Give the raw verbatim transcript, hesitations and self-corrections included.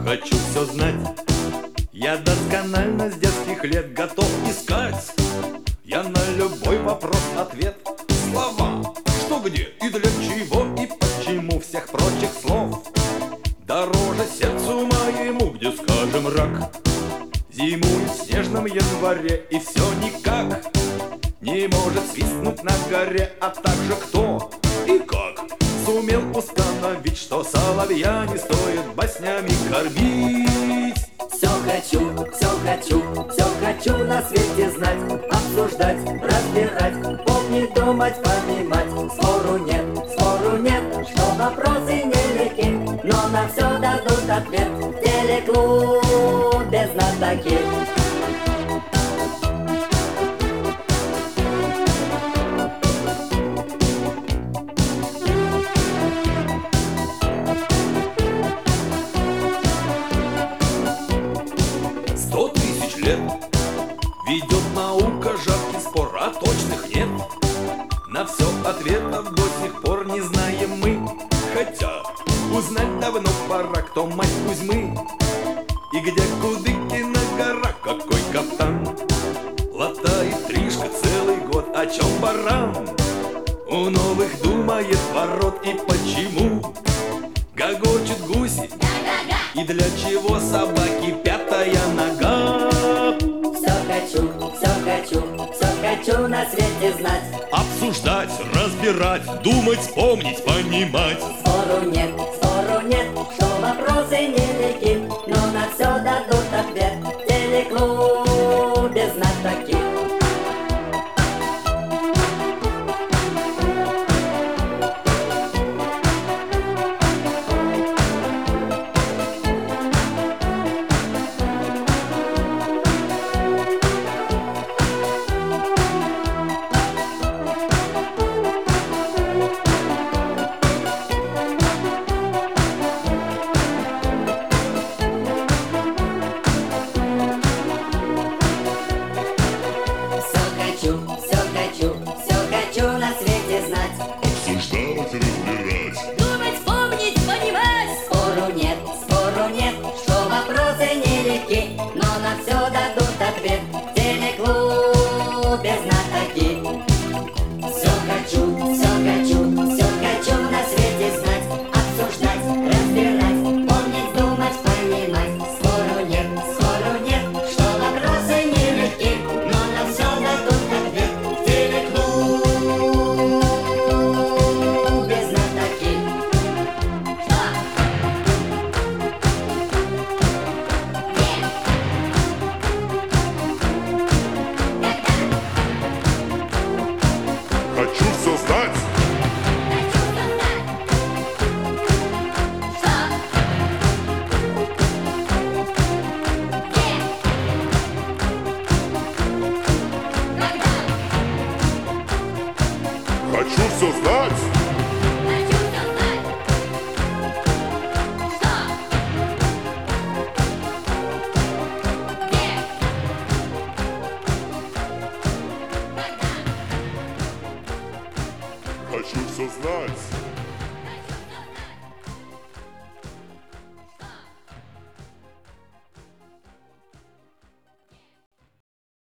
хочу все знать. Я досконально с детских лет готов искать. Я на любой вопрос ответ. Слова, что, где и для чего, и почему всех прочих слов дороже сердцу моему, где, скажем, рак зимует в снежном январе и все никак не может свистнуть на горе. А также кто и как сумел установить, что соловья не стоит баснями кормить. Все хочу, все хочу, все хочу на свете знать, обсуждать, разбирать, помнить, думать, понимать. Спору нет, спору нет, что вопросы нелегки, но на все дадут ответ в телеклубе знатоки. Сто тысяч лет ведет наука жаркий спор, а точных нет. На все ответов до сих пор не знаем мы. Хотя узнать давно пора, кто мать Кузьмы и где Кудыкина гора. Какой каптан латает Тришка целый год, о чем баран у новых думает ворот. И почему гогочут гуси и для чего собаки пятая нога. Все хочу, все хочу, все хочу на свете знать, Обсуждать, разбирать, думать, помнить, понимать. спору нет, спору нет, что вопросы нелегки,